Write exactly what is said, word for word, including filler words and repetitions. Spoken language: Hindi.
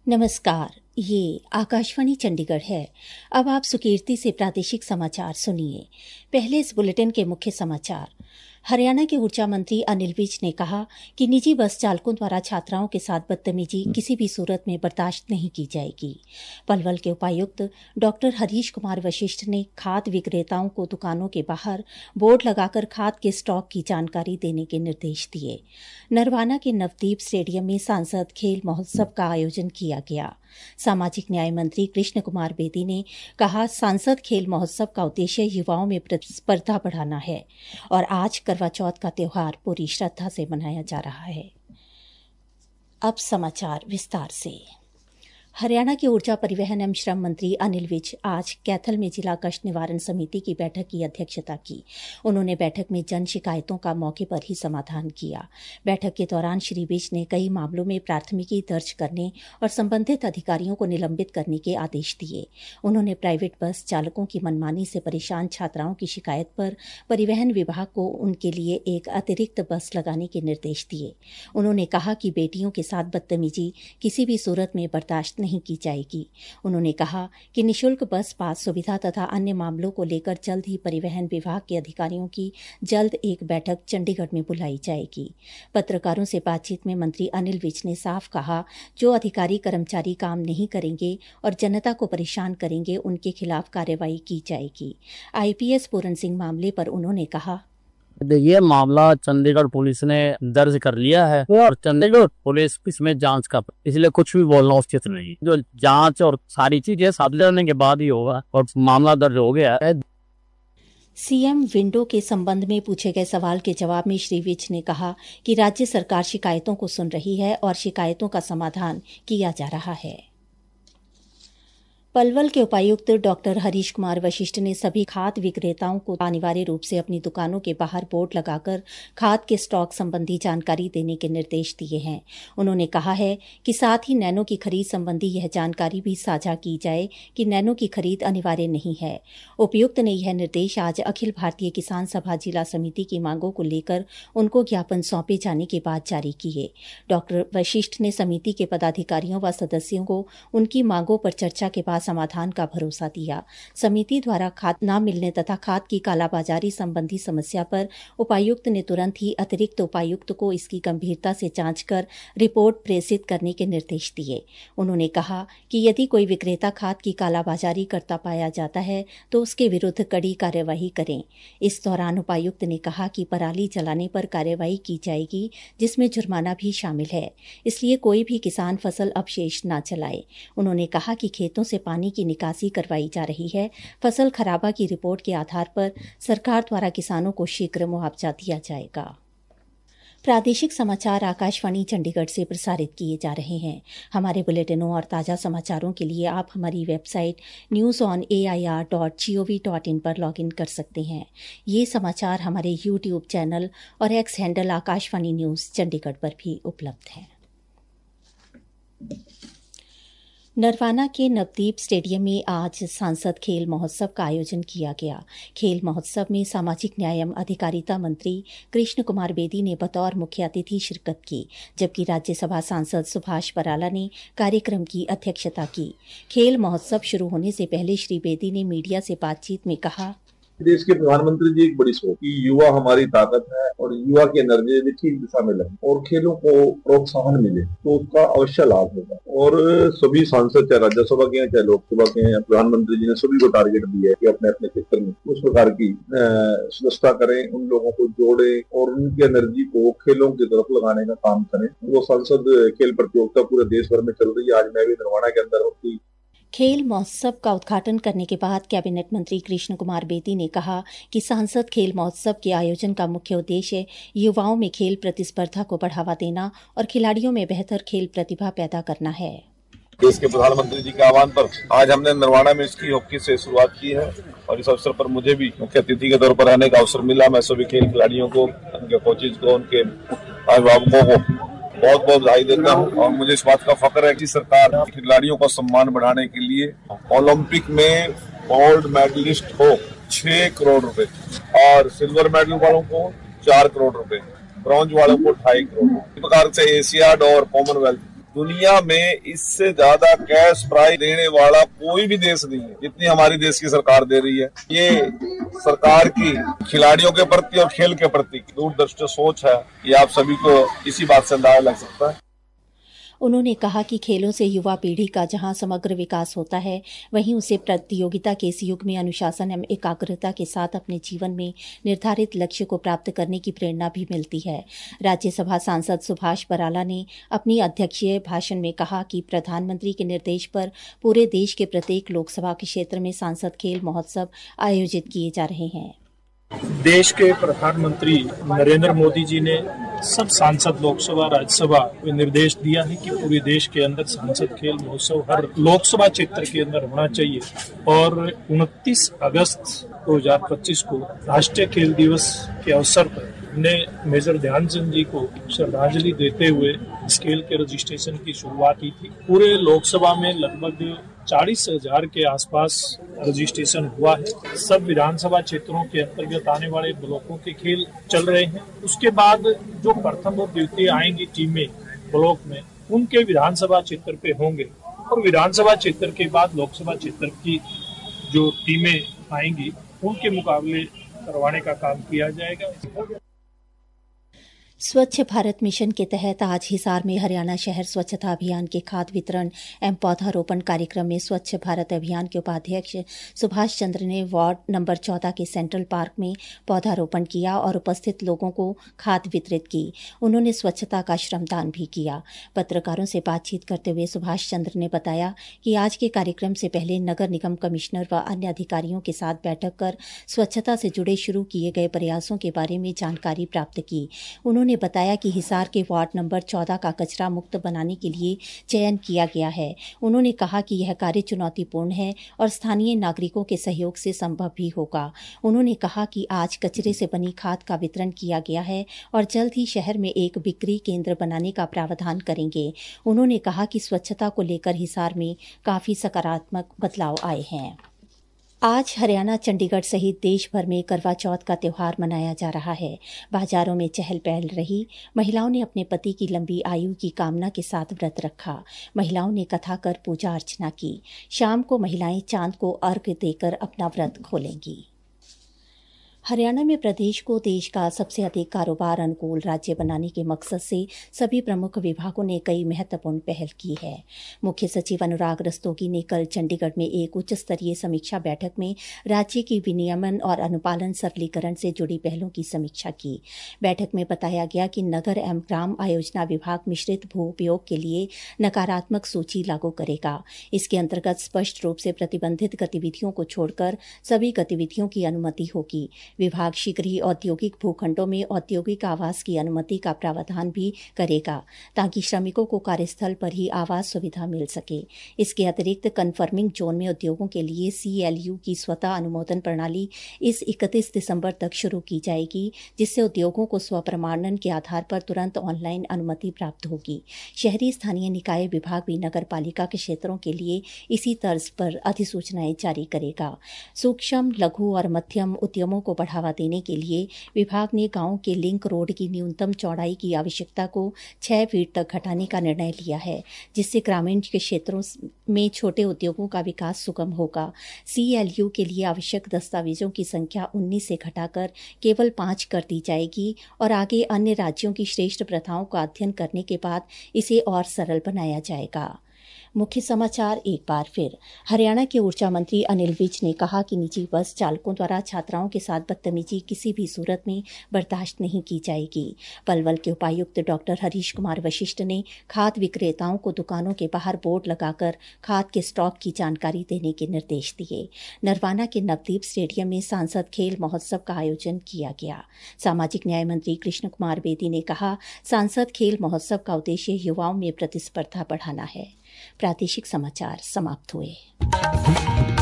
नमस्कार, ये आकाशवाणी चंडीगढ़ है। अब आप सुकीर्ति से प्रादेशिक समाचार सुनिए। पहले इस बुलेटिन के मुख्य समाचार। हरियाणा के ऊर्जा मंत्री अनिल विज ने कहा कि निजी बस चालकों द्वारा छात्राओं के साथ बदतमीजी किसी भी सूरत में बर्दाश्त नहीं की जाएगी। पलवल के उपायुक्त डॉक्टर हरीश कुमार वशिष्ठ ने खाद विक्रेताओं को दुकानों के बाहर बोर्ड लगाकर खाद के स्टॉक की जानकारी देने के निर्देश दिए। नरवाना के नवदीप स्टेडियम में सांसद खेल महोत्सव का आयोजन किया गया। सामाजिक न्याय मंत्री कृष्ण कुमार बेदी ने कहा, सांसद खेल महोत्सव का उद्देश्य युवाओं में प्रतिस्पर्धा बढ़ाना है और आज करवा चौथ का त्योहार पूरी श्रद्धा से मनाया जा रहा है। अब समाचार विस्तार से। हरियाणा के ऊर्जा परिवहन एवं श्रम मंत्री अनिल विज आज कैथल में जिला कष्ट निवारण समिति की बैठक की अध्यक्षता की। उन्होंने बैठक में जन शिकायतों का मौके पर ही समाधान किया। बैठक के दौरान श्री विज ने कई मामलों में प्राथमिकी दर्ज करने और संबंधित अधिकारियों को निलंबित करने के आदेश दिए। उन्होंने प्राइवेट बस चालकों की मनमानी से परेशान छात्राओं की शिकायत पर परिवहन विभाग को उनके लिए एक अतिरिक्त बस लगाने के निर्देश दिए। उन्होंने कहा कि बेटियों के साथ बदतमीजी किसी भी सूरत में बर्दाश्त नहीं की जाएगी। उन्होंने कहा कि निशुल्क बस पास सुविधा तथा अन्य मामलों को लेकर जल्द ही परिवहन विभाग के अधिकारियों की जल्द एक बैठक चंडीगढ़ में बुलाई जाएगी। पत्रकारों से बातचीत में मंत्री अनिल विज ने साफ कहा, जो अधिकारी कर्मचारी काम नहीं करेंगे और जनता को परेशान करेंगे, उनके खिलाफ कार्रवाई की जाएगी। आईपीएस पूरन सिंह मामले पर उन्होंने कहा, ये मामला चंडीगढ़ पुलिस ने दर्ज कर लिया है और चंडीगढ़ पुलिस इसमें जांच का, इसलिए कुछ भी बोलना उचित नहीं। जो जांच और सारी चीजें साथ लेने के बाद ही होगा और मामला दर्ज हो गया है। सीएम विंडो के संबंध में पूछे गए सवाल के जवाब में श्री विज ने कहा कि राज्य सरकार शिकायतों को सुन रही है और शिकायतों का समाधान किया जा रहा है। पलवल के उपायुक्त डॉक्टर हरीश कुमार वशिष्ठ ने सभी खाद विक्रेताओं को अनिवार्य रूप से अपनी दुकानों के बाहर बोर्ड लगाकर खाद के स्टॉक संबंधी जानकारी देने के निर्देश दिए हैं। उन्होंने कहा है कि साथ ही नैनो की खरीद संबंधी यह जानकारी भी साझा की जाए कि नैनो की खरीद अनिवार्य नहीं है। उपायुक्त ने यह निर्देश आज अखिल भारतीय किसान सभा जिला समिति की मांगों को लेकर उनको ज्ञापन सौंपे जाने के बाद जारी किए। डॉक्टर वशिष्ठ ने समिति के पदाधिकारियों व सदस्यों को उनकी मांगों पर चर्चा के बाद समाधान का भरोसा दिया। समिति द्वारा खाद न मिलने तथा खाद की कालाबाजारी संबंधी समस्या पर उपायुक्त ने तुरंत ही अतिरिक्त उपायुक्त को इसकी गंभीरता से जांच कर रिपोर्ट प्रेषित करने के निर्देश दिए। उन्होंने कहा कि यदि कोई विक्रेता खाद की कालाबाजारी करता पाया जाता है तो उसके विरुद्ध कड़ी कार्यवाही करें। इस दौरान उपायुक्त ने कहा कि पराली जलाने पर कार्यवाही की जाएगी, जिसमें जुर्माना भी शामिल है, इसलिए कोई भी किसान फसल अवशेष न जलाए। उन्होंने कहा कि खेतों से पानी की निकासी करवाई जा रही है। फसल खराबा की रिपोर्ट के आधार पर सरकार द्वारा किसानों को शीघ्र मुआवजा दिया जाएगा। प्रादेशिक समाचार आकाशवाणी चंडीगढ़ से प्रसारित किए जा रहे हैं। हमारे बुलेटिनों और ताज़ा समाचारों के लिए आप हमारी website news on A I R dot G O V dot in पर लॉग इन कर सकते हैं। ये समाचार हमारे यूट्यूब चैनल और X handle Akashvani news Chandigarh पर भी उपलब्ध हैं। नरवाना के नवदीप स्टेडियम में आज सांसद खेल महोत्सव का आयोजन किया गया। खेल महोत्सव में सामाजिक न्याय एवं अधिकारिता मंत्री कृष्ण कुमार बेदी ने बतौर मुख्य अतिथि शिरकत की, जबकि राज्यसभा सांसद सुभाष बराला ने कार्यक्रम की अध्यक्षता की। खेल महोत्सव शुरू होने से पहले श्री बेदी ने मीडिया से बातचीत में कहा, देश के प्रधानमंत्री जी एक बड़ी सोच कि युवा हमारी ताकत है और युवा की एनर्जी भी ठीक दिशा में लगे और खेलों को प्रोत्साहन मिले तो उसका अवश्य लाभ होगा। और सभी सांसद, चाहे राज्यसभा के हैं चाहे लोकसभा के हैं, प्रधानमंत्री जी ने सभी को टारगेट दिया है कि अपने अपने क्षेत्र में उस प्रकार की व्यवस्था करें, उन लोगों को जोड़े और उनकी एनर्जी को खेलों की तरफ लगाने का काम करें। वो संसद खेल प्रतियोगिता पूरे देश भर में चल रही है। आज मैं भी नरवाना के अंदर होती खेल महोत्सव का उद्घाटन करने के बाद कैबिनेट मंत्री कृष्ण कुमार बेदी ने कहा कि सांसद खेल महोत्सव के आयोजन का मुख्य उद्देश्य युवाओं में खेल प्रतिस्पर्धा को बढ़ावा देना और खिलाड़ियों में बेहतर खेल प्रतिभा पैदा करना है। देश के प्रधानमंत्री जी के आह्वान पर आज हमने नरवाना में इसकी हॉकी से शुरुआत की है और इस अवसर पर मुझे भी मुख्य अतिथि के तौर पर रहने का अवसर मिला। मैं सभी खेल खिलाड़ियों को, उनके कोचेज को, उनके अभिभावकों को बहुत बहुत बधाई देता हूँ और मुझे इस बात का फख्र है कि सरकार खिलाड़ियों का सम्मान बढ़ाने के लिए ओलंपिक में गोल्ड मेडलिस्ट को छह करोड़ रुपए और सिल्वर मेडल वालों को चार करोड़ रुपए, ब्रॉन्ज वालों को ढाई करोड़, इस प्रकार से एशियाड और कॉमनवेल्थ दुनिया में इससे ज्यादा कैश प्राइज देने वाला कोई भी देश नहीं है जितनी हमारी देश की सरकार दे रही है। ये सरकार की खिलाड़ियों के प्रति और खेल के प्रति दूरदर्शी सोच है, ये आप सभी को इसी बात से अंदाजा लग सकता है। उन्होंने कहा कि खेलों से युवा पीढ़ी का जहां समग्र विकास होता है, वहीं उसे प्रतियोगिता के इस युग में अनुशासन एवं एकाग्रता के साथ अपने जीवन में निर्धारित लक्ष्य को प्राप्त करने की प्रेरणा भी मिलती है। राज्यसभा सांसद सुभाष बराला ने अपनी अध्यक्षीय भाषण में कहा कि प्रधानमंत्री के निर्देश पर पूरे देश के प्रत्येक लोकसभा के क्षेत्र में सांसद खेल महोत्सव आयोजित किए जा रहे हैं। देश के प्रधानमंत्री नरेंद्र मोदी जी ने सब सांसद लोकसभा राज्यसभा को निर्देश दिया है कि पूरे देश के अंदर सांसद खेल महोत्सव हर लोकसभा क्षेत्र के अंदर होना चाहिए और उनतीस अगस्त दो हज़ार पच्चीस को राष्ट्रीय खेल दिवस के अवसर पर हमने मेजर ध्यानचंद जी को श्रद्धांजलि देते हुए इस खेल के रजिस्ट्रेशन की शुरुआत की थी। पूरे लोकसभा में लगभग चालीस हजार के आसपास रजिस्ट्रेशन हुआ है। सब विधानसभा क्षेत्रों के अंतर्गत आने वाले ब्लॉकों के खेल चल रहे हैं। उसके बाद जो प्रथम और द्वितीय आएंगी टीमें ब्लॉक में, उनके विधानसभा क्षेत्र पे होंगे और विधानसभा क्षेत्र के बाद लोकसभा क्षेत्र की जो टीमें आएंगी उनके मुकाबले करवाने का काम किया जाएगा। स्वच्छ भारत मिशन के तहत आज हिसार में हरियाणा शहर स्वच्छता अभियान के खाद वितरण एवं पौधारोपण कार्यक्रम में स्वच्छ भारत अभियान के उपाध्यक्ष सुभाष चंद्र ने वार्ड नंबर चौदह के सेंट्रल पार्क में पौधारोपण किया और उपस्थित लोगों को खाद वितरित की। उन्होंने स्वच्छता का श्रमदान भी किया। पत्रकारों से बातचीत करते हुए सुभाष चंद्र ने बताया कि आज के कार्यक्रम से पहले नगर निगम कमिश्नर व अन्य अधिकारियों के साथ बैठक कर स्वच्छता से जुड़े शुरू किए गए प्रयासों के बारे में जानकारी प्राप्त की। उन्होंने ने बताया कि हिसार के वार्ड नंबर चौदह का कचरा मुक्त बनाने के लिए चयन किया गया है। उन्होंने कहा कि यह कार्य चुनौतीपूर्ण है और स्थानीय नागरिकों के सहयोग से संभव भी होगा। उन्होंने कहा कि आज कचरे से बनी खाद का वितरण किया गया है और जल्द ही शहर में एक बिक्री केंद्र बनाने का प्रावधान करेंगे। उन्होंने कहा कि स्वच्छता को लेकर हिसार में काफी सकारात्मक बदलाव आए हैं। आज हरियाणा, चंडीगढ़ सहित देश भर में करवा चौथ का त्यौहार मनाया जा रहा है। बाजारों में चहल पहल रही। महिलाओं ने अपने पति की लंबी आयु की कामना के साथ व्रत रखा। महिलाओं ने कथा कर पूजा अर्चना की। शाम को महिलाएं चांद को अर्घ्य देकर अपना व्रत खोलेंगी। हरियाणा में प्रदेश को देश का सबसे अधिक कारोबार अनुकूल राज्य बनाने के मकसद से सभी प्रमुख विभागों ने कई महत्वपूर्ण पहल की है। मुख्य सचिव अनुराग रस्तोगी ने कल चंडीगढ़ में एक उच्च स्तरीय समीक्षा बैठक में राज्य की विनियमन और अनुपालन सरलीकरण से जुड़ी पहलों की समीक्षा की। बैठक में बताया गया कि नगर एवं ग्राम आयोजना विभाग मिश्रित भू उपयोग के लिए नकारात्मक सूची लागू करेगा। इसके अंतर्गत स्पष्ट रूप से प्रतिबंधित गतिविधियों को छोड़कर सभी गतिविधियों की अनुमति होगी। विभाग शीघ्र ही औद्योगिक भूखंडों में औद्योगिक आवास की अनुमति का प्रावधान भी करेगा ताकि श्रमिकों को कार्यस्थल पर ही आवास सुविधा मिल सके। इसके अतिरिक्त कन्फर्मिंग जोन में उद्योगों के लिए सीएलयू की स्वतः अनुमोदन प्रणाली इस इकतीस दिसंबर तक शुरू की जाएगी, जिससे उद्योगों को स्वप्रमाणन के आधार पर तुरंत ऑनलाइन अनुमति प्राप्त होगी। शहरी स्थानीय निकाय विभाग भी नगर पालिका के क्षेत्रों के लिए इसी तर्ज पर अधिसूचनाएं जारी करेगा। सूक्ष्म, लघु और मध्यम उद्यमों को बढ़ावा देने के लिए विभाग ने गांवों के लिंक रोड की न्यूनतम चौड़ाई की आवश्यकता को छह फीट तक घटाने का निर्णय लिया है, जिससे ग्रामीण के क्षेत्रों में छोटे उद्योगों का विकास सुगम होगा। सीएलयू के लिए आवश्यक दस्तावेजों की संख्या उन्नीस से घटाकर केवल पांच कर दी जाएगी और आगे अन्य राज्यों की श्रेष्ठ प्रथाओं का अध्ययन करने के बाद इसे और सरल बनाया जाएगा। मुख्य समाचार एक बार फिर। हरियाणा के ऊर्जा मंत्री अनिल विज ने कहा कि निजी बस चालकों द्वारा छात्राओं के साथ बदतमीजी किसी भी सूरत में बर्दाश्त नहीं की जाएगी। पलवल के उपायुक्त डॉक्टर हरीश कुमार वशिष्ठ ने खाद विक्रेताओं को दुकानों के बाहर बोर्ड लगाकर खाद के स्टॉक की जानकारी देने के निर्देश दिए। नरवाना के नवदीप स्टेडियम में सांसद खेल महोत्सव का आयोजन किया गया। सामाजिक न्याय मंत्री कृष्ण कुमार बेदी ने कहा, सांसद खेल महोत्सव का उद्देश्य युवाओं में प्रतिस्पर्धा बढ़ाना है। प्रादेशिक समाचार समाप्त हुए।